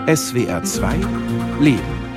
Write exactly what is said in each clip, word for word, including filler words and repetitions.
S W R zwei Leben.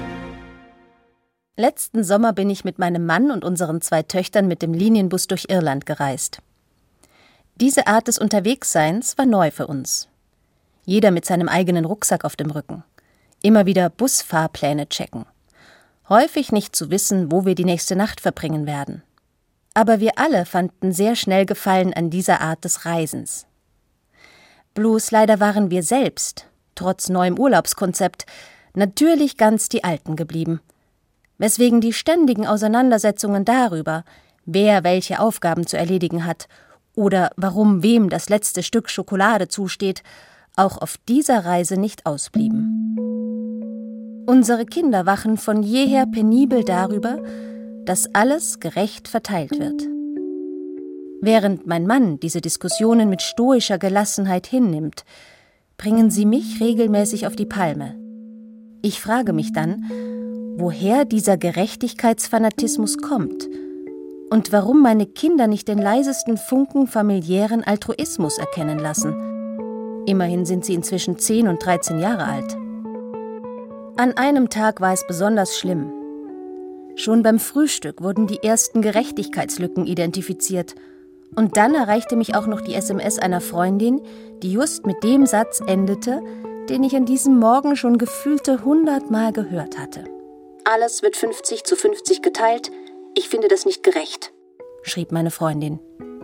Letzten Sommer bin ich mit meinem Mann und unseren zwei Töchtern mit dem Linienbus durch Irland gereist. Diese Art des Unterwegsseins war neu für uns. Jeder mit seinem eigenen Rucksack auf dem Rücken. Immer wieder Busfahrpläne checken. Häufig nicht zu wissen, wo wir die nächste Nacht verbringen werden. Aber wir alle fanden sehr schnell Gefallen an dieser Art des Reisens. Bloß leider waren wir selbst, trotz neuem Urlaubskonzept, natürlich ganz die Alten geblieben. Weswegen die ständigen Auseinandersetzungen darüber, wer welche Aufgaben zu erledigen hat oder warum wem das letzte Stück Schokolade zusteht, auch auf dieser Reise nicht ausblieben. Unsere Kinder wachen von jeher penibel darüber, dass alles gerecht verteilt wird. Während mein Mann diese Diskussionen mit stoischer Gelassenheit hinnimmt, bringen sie mich regelmäßig auf die Palme. Ich frage mich dann, woher dieser Gerechtigkeitsfanatismus kommt und warum meine Kinder nicht den leisesten Funken familiären Altruismus erkennen lassen. Immerhin sind sie inzwischen zehn und dreizehn Jahre alt. An einem Tag war es besonders schlimm. Schon beim Frühstück wurden die ersten Gerechtigkeitslücken identifiziert. Und dann erreichte mich auch noch die S M S einer Freundin, die just mit dem Satz endete, den ich an diesem Morgen schon gefühlte hundertmal gehört hatte. Alles wird fünfzig zu fünfzig geteilt. Ich finde das nicht gerecht, schrieb meine Freundin.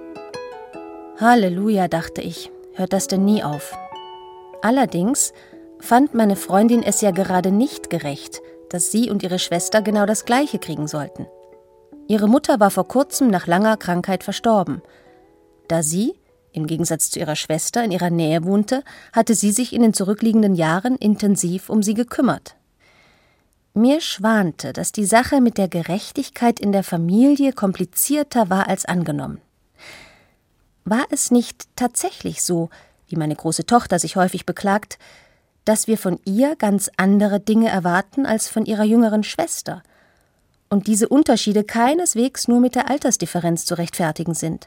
Halleluja, dachte ich, hört das denn nie auf? Allerdings fand meine Freundin es ja gerade nicht gerecht, dass sie und ihre Schwester genau das Gleiche kriegen sollten. Ihre Mutter war vor kurzem nach langer Krankheit verstorben. Da sie, im Gegensatz zu ihrer Schwester, in ihrer Nähe wohnte, hatte sie sich in den zurückliegenden Jahren intensiv um sie gekümmert. Mir schwante, dass die Sache mit der Gerechtigkeit in der Familie komplizierter war als angenommen. War es nicht tatsächlich so, wie meine große Tochter sich häufig beklagt, dass wir von ihr ganz andere Dinge erwarten als von ihrer jüngeren Schwester und diese Unterschiede keineswegs nur mit der Altersdifferenz zu rechtfertigen sind?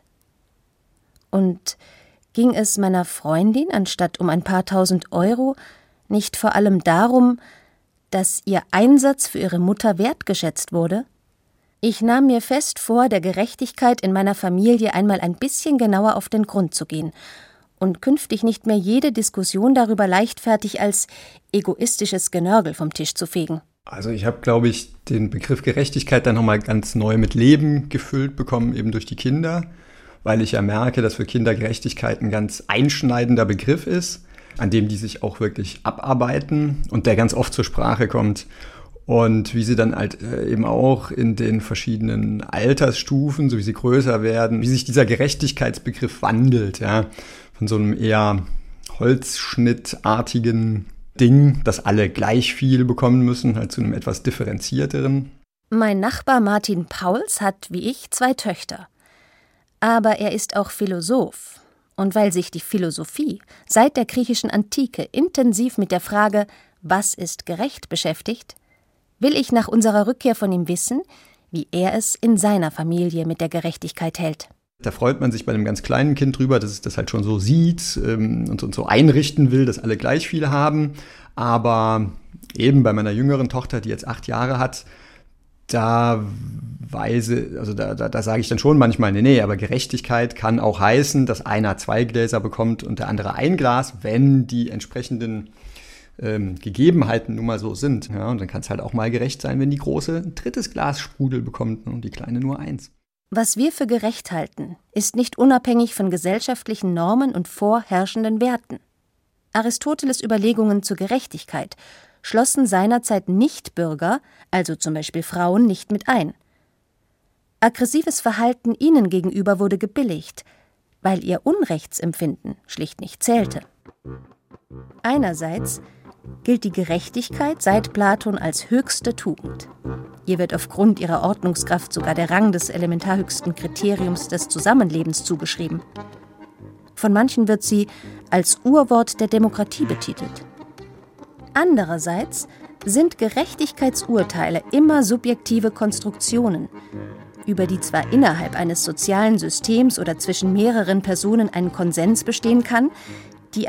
Und ging es meiner Freundin anstatt um ein paar tausend Euro nicht vor allem darum, dass ihr Einsatz für ihre Mutter wertgeschätzt wurde? Ich nahm mir fest vor, der Gerechtigkeit in meiner Familie einmal ein bisschen genauer auf den Grund zu gehen und künftig nicht mehr jede Diskussion darüber leichtfertig als egoistisches Genörgel vom Tisch zu fegen. Also ich habe, glaube ich, den Begriff Gerechtigkeit dann nochmal ganz neu mit Leben gefüllt bekommen, eben durch die Kinder, weil ich ja merke, dass für Kinder Gerechtigkeit ein ganz einschneidender Begriff ist, an dem die sich auch wirklich abarbeiten und der ganz oft zur Sprache kommt. Und wie sie dann halt eben auch in den verschiedenen Altersstufen, so wie sie größer werden, wie sich dieser Gerechtigkeitsbegriff wandelt, ja, von so einem eher holzschnittartigen Ding, dass alle gleich viel bekommen müssen, halt zu einem etwas differenzierteren. Mein Nachbar Martin Pauls hat, wie ich, zwei Töchter. Aber er ist auch Philosoph. Und weil sich die Philosophie seit der griechischen Antike intensiv mit der Frage, was ist gerecht, beschäftigt, will ich nach unserer Rückkehr von ihm wissen, wie er es in seiner Familie mit der Gerechtigkeit hält. Da freut man sich bei einem ganz kleinen Kind drüber, dass es das halt schon so sieht ähm, und, und so einrichten will, dass alle gleich viel haben. Aber eben bei meiner jüngeren Tochter, die jetzt acht Jahre hat, da weise, also da, da, da sage ich dann schon manchmal, nee, nee, aber Gerechtigkeit kann auch heißen, dass einer zwei Gläser bekommt und der andere ein Glas, wenn die entsprechenden ähm, Gegebenheiten nun mal so sind. Ja, und dann kann es halt auch mal gerecht sein, wenn die Große ein drittes Glas Sprudel bekommt und die Kleine nur eins. Was wir für gerecht halten, ist nicht unabhängig von gesellschaftlichen Normen und vorherrschenden Werten. Aristoteles' Überlegungen zur Gerechtigkeit schlossen seinerzeit Nichtbürger, also zum Beispiel Frauen, nicht mit ein. Aggressives Verhalten ihnen gegenüber wurde gebilligt, weil ihr Unrechtsempfinden schlicht nicht zählte. Einerseits gilt die Gerechtigkeit seit Platon als höchste Tugend. Ihr wird aufgrund ihrer Ordnungskraft sogar der Rang des elementarhöchsten Kriteriums des Zusammenlebens zugeschrieben. Von manchen wird sie als Urwort der Demokratie betitelt. Andererseits sind Gerechtigkeitsurteile immer subjektive Konstruktionen, über die zwar innerhalb eines sozialen Systems oder zwischen mehreren Personen ein Konsens bestehen kann, die aber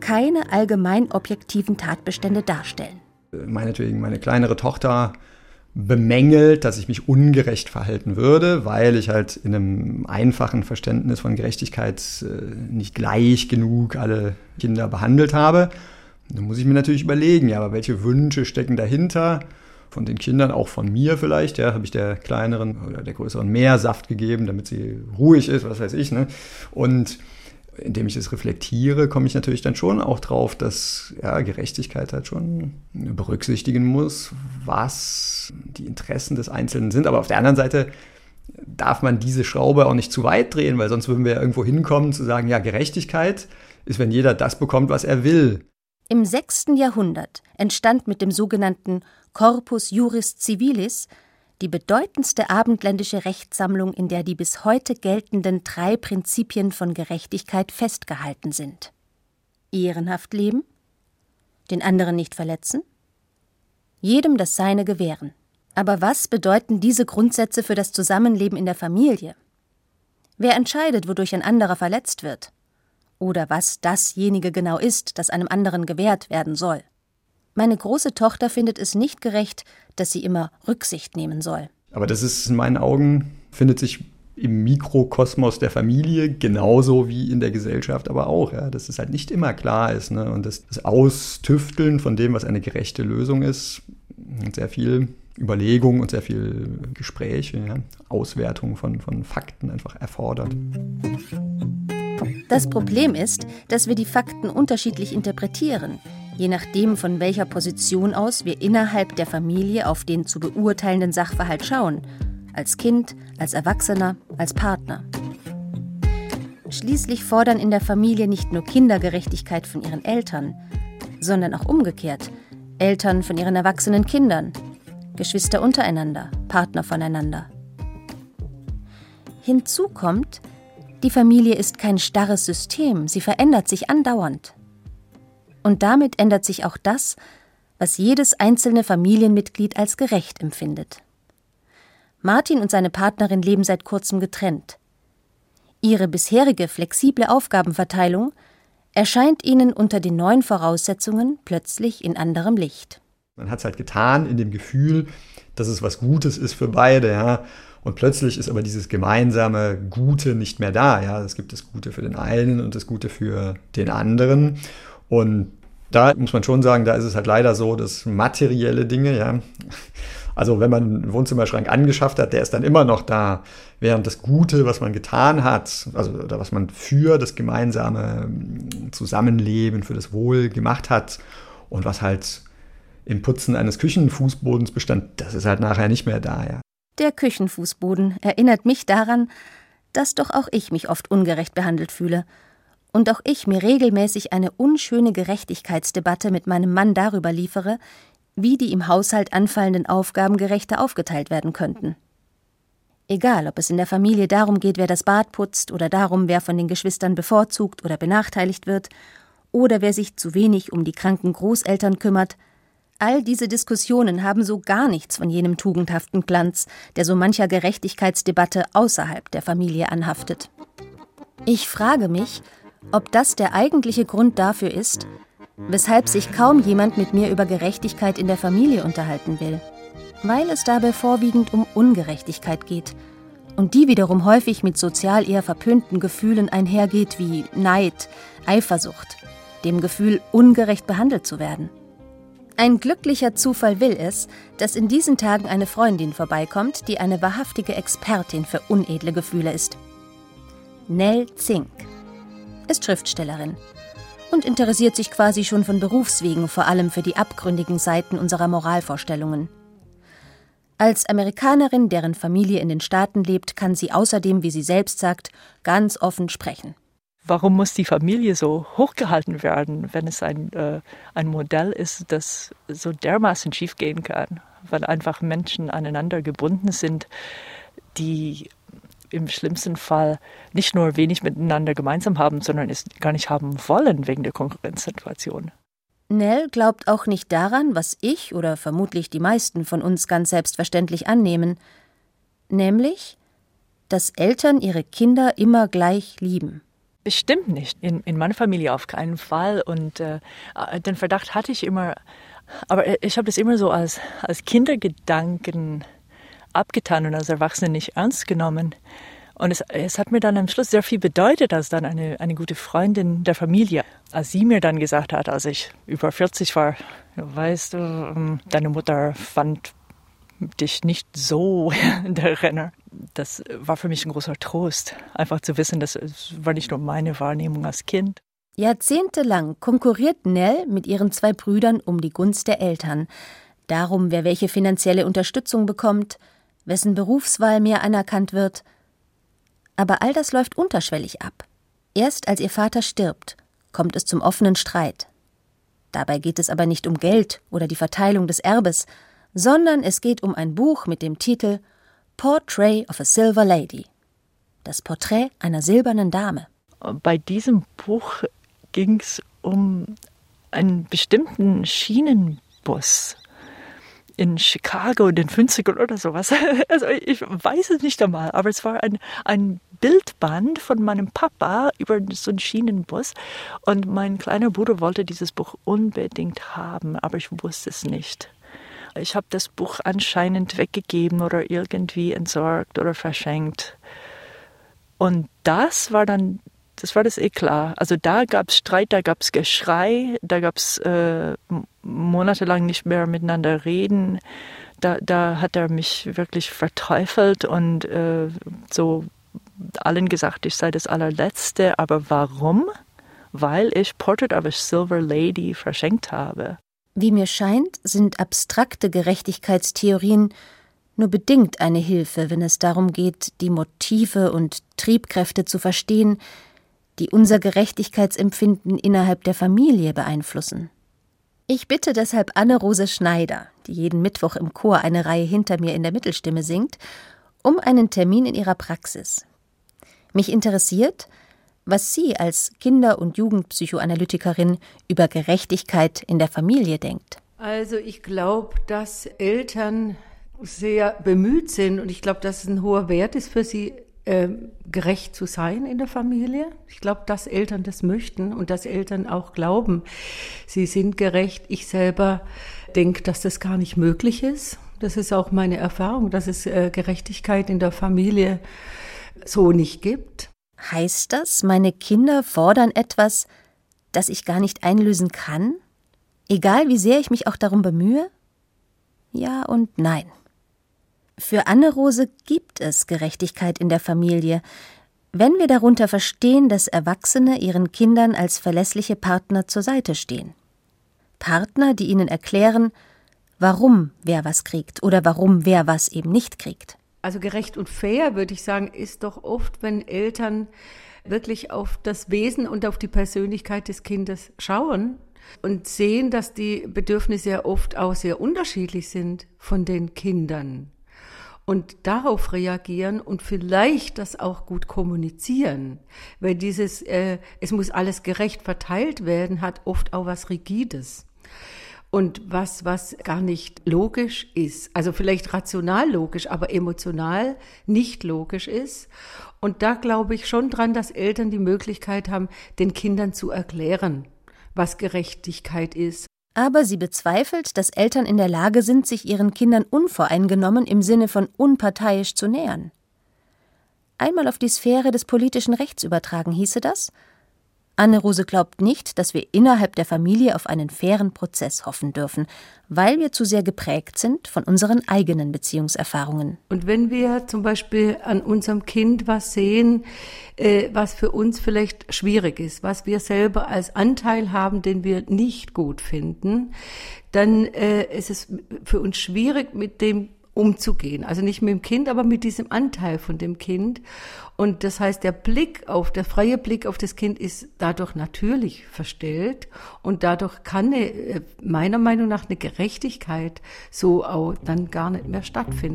keine allgemein objektiven Tatbestände darstellen. Meinetwegen meine kleinere Tochter bemängelt, dass ich mich ungerecht verhalten würde, weil ich halt in einem einfachen Verständnis von Gerechtigkeit nicht gleich genug alle Kinder behandelt habe. Dann muss ich mir natürlich überlegen, ja, aber welche Wünsche stecken dahinter? Von den Kindern, auch von mir vielleicht, ja, habe ich der kleineren oder der größeren mehr Saft gegeben, damit sie ruhig ist, was weiß ich, ne? Und indem ich es reflektiere, komme ich natürlich dann schon auch drauf, dass ja, Gerechtigkeit halt schon berücksichtigen muss, was die Interessen des Einzelnen sind. Aber auf der anderen Seite darf man diese Schraube auch nicht zu weit drehen, weil sonst würden wir ja irgendwo hinkommen zu sagen, ja, Gerechtigkeit ist, wenn jeder das bekommt, was er will. Im sechsten Jahrhundert entstand mit dem sogenannten Corpus Juris Civilis die bedeutendste abendländische Rechtssammlung, in der die bis heute geltenden drei Prinzipien von Gerechtigkeit festgehalten sind. Ehrenhaft leben, den anderen nicht verletzen, jedem das Seine gewähren. Aber was bedeuten diese Grundsätze für das Zusammenleben in der Familie? Wer entscheidet, wodurch ein anderer verletzt wird? Oder was dasjenige genau ist, das einem anderen gewährt werden soll? Meine große Tochter findet es nicht gerecht, dass sie immer Rücksicht nehmen soll. Aber das ist in meinen Augen, findet sich im Mikrokosmos der Familie genauso wie in der Gesellschaft aber auch, ja, dass es halt nicht immer klar ist, ne? Und das, das Austüfteln von dem, was eine gerechte Lösung ist, sehr viel Überlegung und sehr viel Gespräche, ja, Auswertung von, von Fakten einfach erfordert. Das Problem ist, dass wir die Fakten unterschiedlich interpretieren, je nachdem, von welcher Position aus wir innerhalb der Familie auf den zu beurteilenden Sachverhalt schauen, als Kind, als Erwachsener, als Partner. Schließlich fordern in der Familie nicht nur Kinder Gerechtigkeit von ihren Eltern, sondern auch umgekehrt, Eltern von ihren erwachsenen Kindern, Geschwister untereinander, Partner voneinander. Hinzu kommt, die Familie ist kein starres System, sie verändert sich andauernd. Und damit ändert sich auch das, was jedes einzelne Familienmitglied als gerecht empfindet. Martin und seine Partnerin leben seit kurzem getrennt. Ihre bisherige flexible Aufgabenverteilung erscheint ihnen unter den neuen Voraussetzungen plötzlich in anderem Licht. Man hat es halt getan in dem Gefühl, dass es was Gutes ist für beide, ja. Und plötzlich ist aber dieses gemeinsame Gute nicht mehr da, ja. Es gibt das Gute für den einen und das Gute für den anderen. Und da muss man schon sagen, da ist es halt leider so, dass materielle Dinge, ja, also wenn man einen Wohnzimmerschrank angeschafft hat, der ist dann immer noch da, während das Gute, was man getan hat, also oder was man für das gemeinsame Zusammenleben, für das Wohl gemacht hat und was halt im Putzen eines Küchenfußbodens bestand, das ist halt nachher nicht mehr da, ja. Der Küchenfußboden erinnert mich daran, dass doch auch ich mich oft ungerecht behandelt fühle und auch ich mir regelmäßig eine unschöne Gerechtigkeitsdebatte mit meinem Mann darüber liefere, wie die im Haushalt anfallenden Aufgaben gerechter aufgeteilt werden könnten. Egal, ob es in der Familie darum geht, wer das Bad putzt oder darum, wer von den Geschwistern bevorzugt oder benachteiligt wird oder wer sich zu wenig um die kranken Großeltern kümmert, all diese Diskussionen haben so gar nichts von jenem tugendhaften Glanz, der so mancher Gerechtigkeitsdebatte außerhalb der Familie anhaftet. Ich frage mich, ob das der eigentliche Grund dafür ist, weshalb sich kaum jemand mit mir über Gerechtigkeit in der Familie unterhalten will. Weil es dabei vorwiegend um Ungerechtigkeit geht und die wiederum häufig mit sozial eher verpönten Gefühlen einhergeht wie Neid, Eifersucht, dem Gefühl, ungerecht behandelt zu werden. Ein glücklicher Zufall will es, dass in diesen Tagen eine Freundin vorbeikommt, die eine wahrhaftige Expertin für unedle Gefühle ist. Nell Zink ist Schriftstellerin und interessiert sich quasi schon von Berufswegen vor allem für die abgründigen Seiten unserer Moralvorstellungen. Als Amerikanerin, deren Familie in den Staaten lebt, kann sie außerdem, wie sie selbst sagt, ganz offen sprechen. Warum muss die Familie so hochgehalten werden, wenn es ein, äh, ein Modell ist, das so dermaßen schief gehen kann? Weil einfach Menschen aneinander gebunden sind, die im schlimmsten Fall nicht nur wenig miteinander gemeinsam haben, sondern es gar nicht haben wollen wegen der Konkurrenzsituation. Nell glaubt auch nicht daran, was ich oder vermutlich die meisten von uns ganz selbstverständlich annehmen, nämlich, dass Eltern ihre Kinder immer gleich lieben. Bestimmt nicht. In, in meiner Familie auf keinen Fall. Und äh, den Verdacht hatte ich immer. Aber ich habe das immer so als, als Kindergedanken abgetan und als Erwachsene nicht ernst genommen. Und es, es hat mir dann am Schluss sehr viel bedeutet, als dann eine, eine gute Freundin der Familie, als sie mir dann gesagt hat, als ich über vierzig war, weißt du, deine Mutter fand dich nicht so der Renner. Das war für mich ein großer Trost, einfach zu wissen, das war nicht nur meine Wahrnehmung als Kind. Jahrzehntelang konkurriert Nell mit ihren zwei Brüdern um die Gunst der Eltern. Darum, wer welche finanzielle Unterstützung bekommt, wessen Berufswahl mehr anerkannt wird. Aber all das läuft unterschwellig ab. Erst als ihr Vater stirbt, kommt es zum offenen Streit. Dabei geht es aber nicht um Geld oder die Verteilung des Erbes, sondern es geht um ein Buch mit dem Titel Portrait of a Silver Lady. Das Porträt einer silbernen Dame. Bei diesem Buch ging es um einen bestimmten Schienenbus in Chicago in den fünfzigern oder sowas. Also ich weiß es nicht einmal, aber es war ein, ein Bildband von meinem Papa über so einen Schienenbus und mein kleiner Bruder wollte dieses Buch unbedingt haben, aber ich wusste es nicht. Ich habe das Buch anscheinend weggegeben oder irgendwie entsorgt oder verschenkt. Und das war dann, das war das Eklat. Also da gab es Streit, da gab es Geschrei, da gab es äh, monatelang nicht mehr miteinander reden. Da, da hat er mich wirklich verteufelt und äh, so allen gesagt, ich sei das allerletzte. Aber warum? Weil ich Portrait of a Silver Lady verschenkt habe. Wie mir scheint, sind abstrakte Gerechtigkeitstheorien nur bedingt eine Hilfe, wenn es darum geht, die Motive und Triebkräfte zu verstehen, die unser Gerechtigkeitsempfinden innerhalb der Familie beeinflussen. Ich bitte deshalb Anne-Rose Schneider, die jeden Mittwoch im Chor eine Reihe hinter mir in der Mittelstimme singt, um einen Termin in ihrer Praxis. Mich interessiert, was sie als Kinder- und Jugendpsychoanalytikerin über Gerechtigkeit in der Familie denkt. Also ich glaube, dass Eltern sehr bemüht sind und ich glaube, dass es ein hoher Wert ist für sie, äh, gerecht zu sein in der Familie. Ich glaube, dass Eltern das möchten und dass Eltern auch glauben, sie sind gerecht. Ich selber denke, dass das gar nicht möglich ist. Das ist auch meine Erfahrung, dass es äh, Gerechtigkeit in der Familie so nicht gibt. Heißt das, meine Kinder fordern etwas, das ich gar nicht einlösen kann? Egal, wie sehr ich mich auch darum bemühe? Ja und nein. Für Anne-Rose gibt es Gerechtigkeit in der Familie, wenn wir darunter verstehen, dass Erwachsene ihren Kindern als verlässliche Partner zur Seite stehen. Partner, die ihnen erklären, warum wer was kriegt oder warum wer was eben nicht kriegt. Also gerecht und fair, würde ich sagen, ist doch oft, wenn Eltern wirklich auf das Wesen und auf die Persönlichkeit des Kindes schauen und sehen, dass die Bedürfnisse ja oft auch sehr unterschiedlich sind von den Kindern und darauf reagieren und vielleicht das auch gut kommunizieren. Weil dieses, äh, es muss alles gerecht verteilt werden, hat oft auch was Rigides. Und was, was gar nicht logisch ist, also vielleicht rational logisch, aber emotional nicht logisch ist. Und da glaube ich schon dran, dass Eltern die Möglichkeit haben, den Kindern zu erklären, was Gerechtigkeit ist. Aber sie bezweifelt, dass Eltern in der Lage sind, sich ihren Kindern unvoreingenommen im Sinne von unparteiisch zu nähern. Einmal auf die Sphäre des politischen Rechts übertragen hieße das: Anne-Rose glaubt nicht, dass wir innerhalb der Familie auf einen fairen Prozess hoffen dürfen, weil wir zu sehr geprägt sind von unseren eigenen Beziehungserfahrungen. Und wenn wir zum Beispiel an unserem Kind was sehen, äh, was für uns vielleicht schwierig ist, was wir selber als Anteil haben, den wir nicht gut finden, dann äh, ist es für uns schwierig, mit dem umzugehen. Also nicht mit dem Kind, aber mit diesem Anteil von dem Kind. Und das heißt, der Blick auf, der freie Blick auf das Kind ist dadurch natürlich verstellt und dadurch kann eine, meiner Meinung nach eine Gerechtigkeit so auch dann gar nicht mehr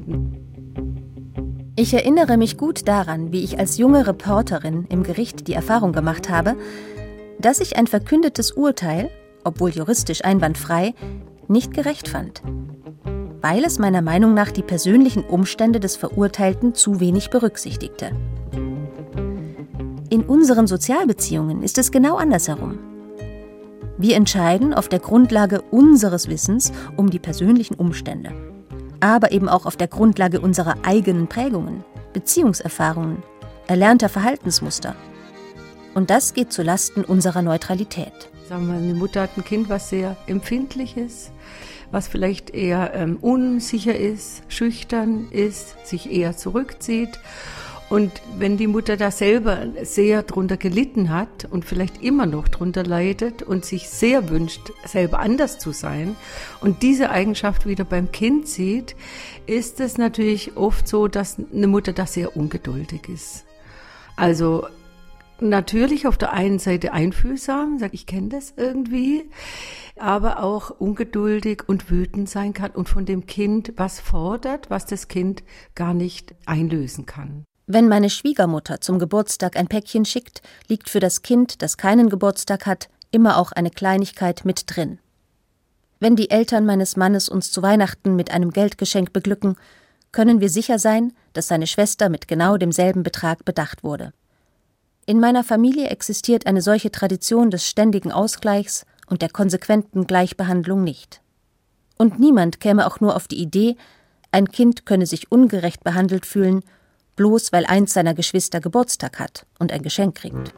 stattfinden. Ich erinnere mich gut daran, wie ich als junge Reporterin im Gericht die Erfahrung gemacht habe, dass ich ein verkündetes Urteil, obwohl juristisch einwandfrei, nicht gerecht fand, weil es meiner Meinung nach die persönlichen Umstände des Verurteilten zu wenig berücksichtigte. In unseren Sozialbeziehungen ist es genau andersherum. Wir entscheiden auf der Grundlage unseres Wissens um die persönlichen Umstände, aber eben auch auf der Grundlage unserer eigenen Prägungen, Beziehungserfahrungen, erlernter Verhaltensmuster. Und das geht zu Lasten unserer Neutralität. Sagen wir, eine Mutter hat ein Kind, was sehr empfindlich ist, was vielleicht eher ähm, unsicher ist, schüchtern ist, sich eher zurückzieht. Und wenn die Mutter da selber sehr drunter gelitten hat und vielleicht immer noch drunter leidet und sich sehr wünscht, selber anders zu sein und diese Eigenschaft wieder beim Kind sieht, ist es natürlich oft so, dass eine Mutter da sehr ungeduldig ist. Also natürlich auf der einen Seite einfühlsam, sagt, ich kenne das irgendwie, aber auch ungeduldig und wütend sein kann und von dem Kind was fordert, was das Kind gar nicht einlösen kann. Wenn meine Schwiegermutter zum Geburtstag ein Päckchen schickt, liegt für das Kind, das keinen Geburtstag hat, immer auch eine Kleinigkeit mit drin. Wenn die Eltern meines Mannes uns zu Weihnachten mit einem Geldgeschenk beglücken, können wir sicher sein, dass seine Schwester mit genau demselben Betrag bedacht wurde. In meiner Familie existiert eine solche Tradition des ständigen Ausgleichs und der konsequenten Gleichbehandlung nicht. Und niemand käme auch nur auf die Idee, ein Kind könne sich ungerecht behandelt fühlen, bloß weil eins seiner Geschwister Geburtstag hat und ein Geschenk kriegt.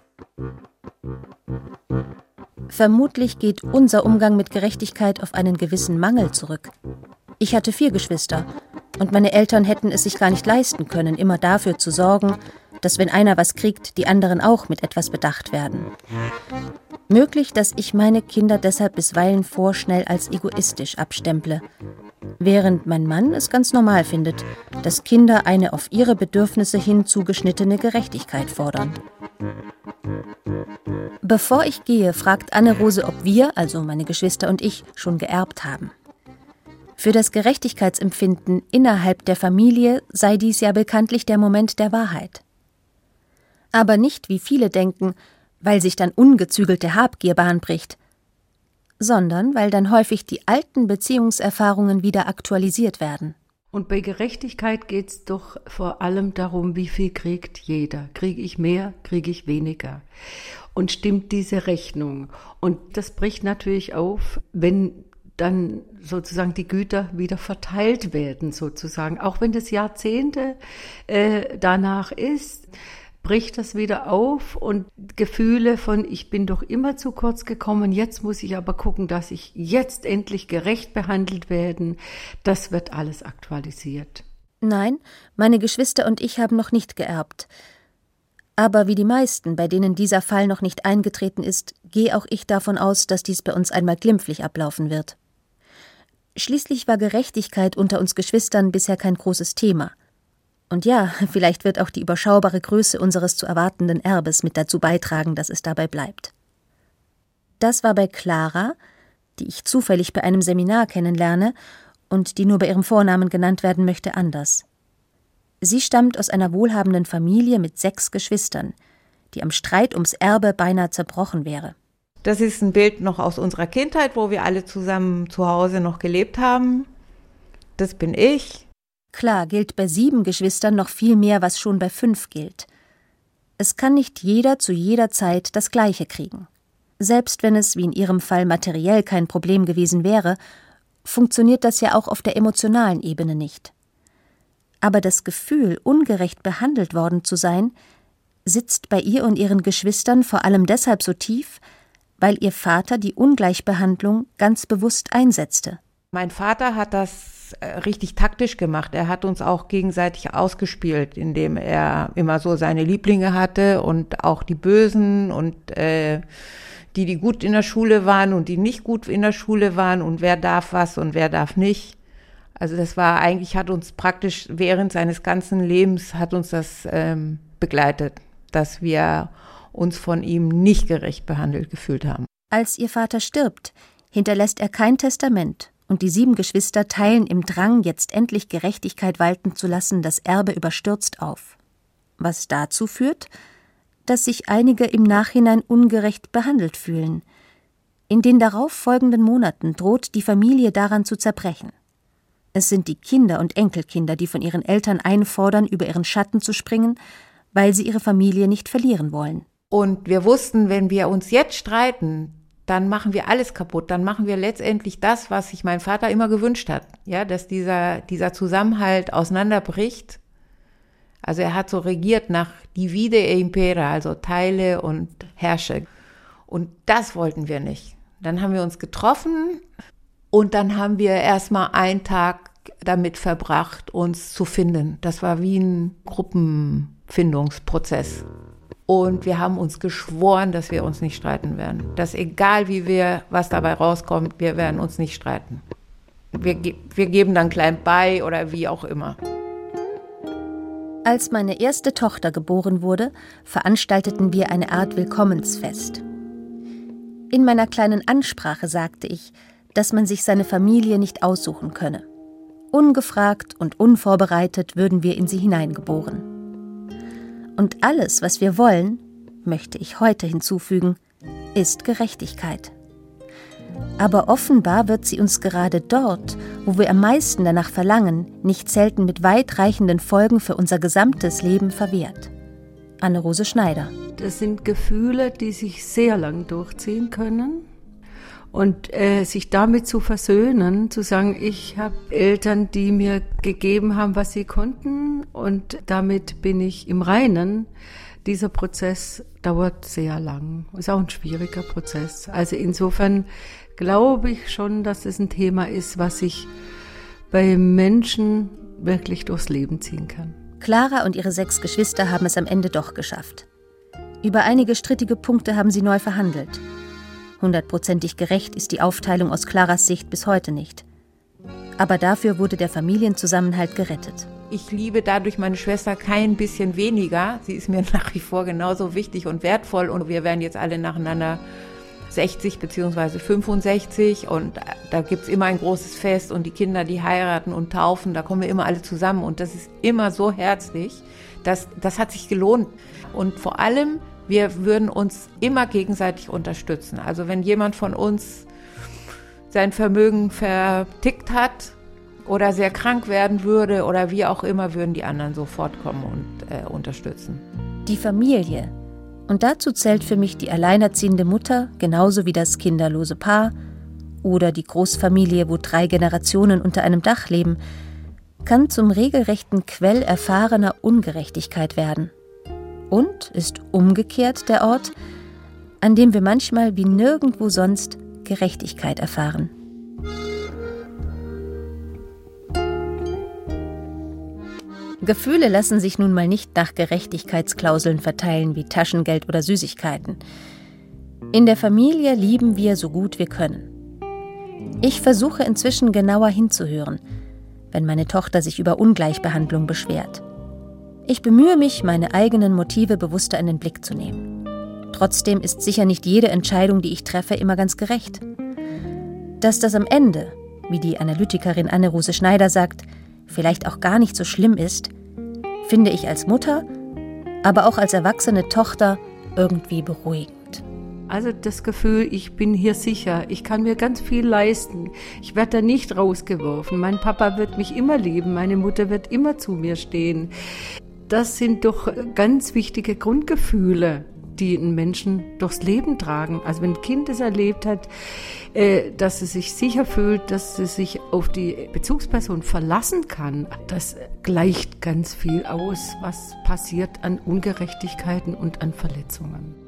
Vermutlich geht unser Umgang mit Gerechtigkeit auf einen gewissen Mangel zurück. Ich hatte vier Geschwister und meine Eltern hätten es sich gar nicht leisten können, immer dafür zu sorgen, dass wenn einer was kriegt, die anderen auch mit etwas bedacht werden. Möglich, dass ich meine Kinder deshalb bisweilen vorschnell als egoistisch abstemple, während mein Mann es ganz normal findet, dass Kinder eine auf ihre Bedürfnisse hin zugeschnittene Gerechtigkeit fordern. Bevor ich gehe, fragt Anne-Rose, ob wir, also meine Geschwister und ich, schon geerbt haben. Für das Gerechtigkeitsempfinden innerhalb der Familie sei dies ja bekanntlich der Moment der Wahrheit. Aber nicht, wie viele denken, weil sich dann ungezügelte Habgier Bahn bricht, sondern weil dann häufig die alten Beziehungserfahrungen wieder aktualisiert werden. Und bei Gerechtigkeit geht es doch vor allem darum, wie viel kriegt jeder. Kriege ich mehr, kriege ich weniger? Und stimmt diese Rechnung? Und das bricht natürlich auf, wenn dann sozusagen die Güter wieder verteilt werden, sozusagen. Auch wenn das Jahrzehnte äh, danach ist, bricht das wieder auf und Gefühle von, ich bin doch immer zu kurz gekommen, jetzt muss ich aber gucken, dass ich jetzt endlich gerecht behandelt werden, das wird alles aktualisiert. Nein, meine Geschwister und ich haben noch nicht geerbt. Aber wie die meisten, bei denen dieser Fall noch nicht eingetreten ist, gehe auch ich davon aus, dass dies bei uns einmal glimpflich ablaufen wird. Schließlich war Gerechtigkeit unter uns Geschwistern bisher kein großes Thema. Und ja, vielleicht wird auch die überschaubare Größe unseres zu erwartenden Erbes mit dazu beitragen, dass es dabei bleibt. Das war bei Clara, die ich zufällig bei einem Seminar kennenlerne und die nur bei ihrem Vornamen genannt werden möchte, anders. Sie stammt aus einer wohlhabenden Familie mit sechs Geschwistern, die am Streit ums Erbe beinahe zerbrochen wäre. Das ist ein Bild noch aus unserer Kindheit, wo wir alle zusammen zu Hause noch gelebt haben. Das bin ich. Klar gilt bei sieben Geschwistern noch viel mehr, was schon bei fünf gilt. Es kann nicht jeder zu jeder Zeit das Gleiche kriegen. Selbst wenn es, wie in ihrem Fall, materiell kein Problem gewesen wäre, funktioniert das ja auch auf der emotionalen Ebene nicht. Aber das Gefühl, ungerecht behandelt worden zu sein, sitzt bei ihr und ihren Geschwistern vor allem deshalb so tief, weil ihr Vater die Ungleichbehandlung ganz bewusst einsetzte. Mein Vater hat das richtig taktisch gemacht. Er hat uns auch gegenseitig ausgespielt, indem er immer so seine Lieblinge hatte und auch die Bösen und äh, die, die gut in der Schule waren und die nicht gut in der Schule waren und wer darf was und wer darf nicht. Also das war eigentlich, hat uns praktisch während seines ganzen Lebens hat uns das ähm, begleitet, dass wir uns von ihm nicht gerecht behandelt gefühlt haben. Als ihr Vater stirbt, hinterlässt er kein Testament. Und die sieben Geschwister teilen im Drang, jetzt endlich Gerechtigkeit walten zu lassen, das Erbe überstürzt auf. Was dazu führt, dass sich einige im Nachhinein ungerecht behandelt fühlen. In den darauf folgenden Monaten droht die Familie daran zu zerbrechen. Es sind die Kinder und Enkelkinder, die von ihren Eltern einfordern, über ihren Schatten zu springen, weil sie ihre Familie nicht verlieren wollen. Und wir wussten, wenn wir uns jetzt streiten, dann machen wir alles kaputt. Dann machen wir letztendlich das, was sich mein Vater immer gewünscht hat. Ja, dass dieser, dieser Zusammenhalt auseinanderbricht. Also er hat so regiert nach divide e impera, also teile und herrsche. Und das wollten wir nicht. Dann haben wir uns getroffen und dann haben wir erstmal einen Tag damit verbracht, uns zu finden. Das war wie ein Gruppenfindungsprozess. Und wir haben uns geschworen, dass wir uns nicht streiten werden. Dass egal wie wir, was dabei rauskommt, wir werden uns nicht streiten. Wir, wir geben dann klein bei oder wie auch immer. Als meine erste Tochter geboren wurde, veranstalteten wir eine Art Willkommensfest. In meiner kleinen Ansprache sagte ich, dass man sich seine Familie nicht aussuchen könne. Ungefragt und unvorbereitet würden wir in sie hineingeboren. Und alles, was wir wollen, möchte ich heute hinzufügen, ist Gerechtigkeit. Aber offenbar wird sie uns gerade dort, wo wir am meisten danach verlangen, nicht selten mit weitreichenden Folgen für unser gesamtes Leben verwehrt. Anne-Rose Schneider. Das sind Gefühle, die sich sehr lang durchziehen können. Und äh, sich damit zu versöhnen, zu sagen, ich habe Eltern, die mir gegeben haben, was sie konnten und damit bin ich im Reinen. Dieser Prozess dauert sehr lang. Ist auch ein schwieriger Prozess. Also insofern glaube ich schon, dass es ein Thema ist, was sich bei Menschen wirklich durchs Leben ziehen kann. Clara und ihre sechs Geschwister haben es am Ende doch geschafft. Über einige strittige Punkte haben sie neu verhandelt. Hundertprozentig gerecht ist die Aufteilung aus Claras Sicht bis heute nicht. Aber dafür wurde der Familienzusammenhalt gerettet. Ich liebe dadurch meine Schwester kein bisschen weniger. Sie ist mir nach wie vor genauso wichtig und wertvoll. Und wir werden jetzt alle nacheinander sechzig bzw. fünfundsechzig. Und da gibt es immer ein großes Fest. Und die Kinder, die heiraten und taufen, da kommen wir immer alle zusammen. Und das ist immer so herzlich. Das, das hat sich gelohnt. Und vor allem, wir würden uns immer gegenseitig unterstützen. Also wenn jemand von uns sein Vermögen vertickt hat oder sehr krank werden würde oder wie auch immer, würden die anderen sofort kommen und äh, unterstützen. Die Familie. Und dazu zählt für mich die alleinerziehende Mutter, genauso wie das kinderlose Paar oder die Großfamilie, wo drei Generationen unter einem Dach leben, kann zum regelrechten Quell erfahrener Ungerechtigkeit werden. Und ist umgekehrt der Ort, an dem wir manchmal wie nirgendwo sonst Gerechtigkeit erfahren. Gefühle lassen sich nun mal nicht nach Gerechtigkeitsklauseln verteilen wie Taschengeld oder Süßigkeiten. In der Familie lieben wir so gut wir können. Ich versuche inzwischen genauer hinzuhören, wenn meine Tochter sich über Ungleichbehandlung beschwert. Ich bemühe mich, meine eigenen Motive bewusster in den Blick zu nehmen. Trotzdem ist sicher nicht jede Entscheidung, die ich treffe, immer ganz gerecht. Dass das am Ende, wie die Analytikerin Anne-Rose Schneider sagt, vielleicht auch gar nicht so schlimm ist, finde ich als Mutter, aber auch als erwachsene Tochter irgendwie beruhigend. Also das Gefühl, ich bin hier sicher, ich kann mir ganz viel leisten, ich werde da nicht rausgeworfen, mein Papa wird mich immer lieben, meine Mutter wird immer zu mir stehen. Das sind doch ganz wichtige Grundgefühle, die einen Menschen durchs Leben tragen. Also wenn ein Kind es erlebt hat, äh, dass es sich sicher fühlt, dass es sich auf die Bezugsperson verlassen kann, das gleicht ganz viel aus, was passiert an Ungerechtigkeiten und an Verletzungen.